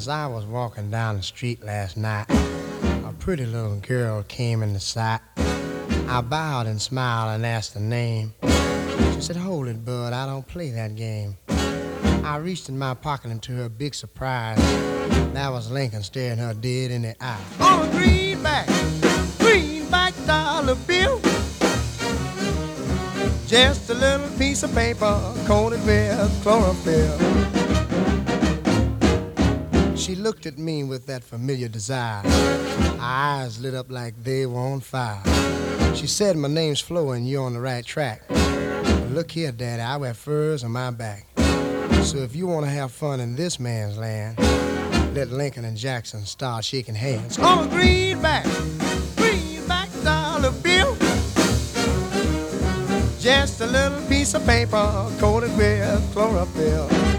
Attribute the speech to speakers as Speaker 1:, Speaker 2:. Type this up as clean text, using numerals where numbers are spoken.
Speaker 1: As I was walking down the street last night, a pretty little girl came into sight. I bowed and smiled and asked her name. She said, "Hold it, bud, I don't play that game." I reached in my pocket and to her big surprise, that was Lincoln staring her dead in the eye. On a greenback dollar bill, just a little piece of paper coated with chlorophyll. She looked at me with that familiar desire. Her eyes lit up like they were on fire. She said, "My name's Flo and you're on the right track. But look here, Daddy, I wear furs on my back. So if you want to have fun in this man's land, let Lincoln and Jackson start shaking hands." On a greenback dollar bill, just a little piece of paper coated with chlorophyll.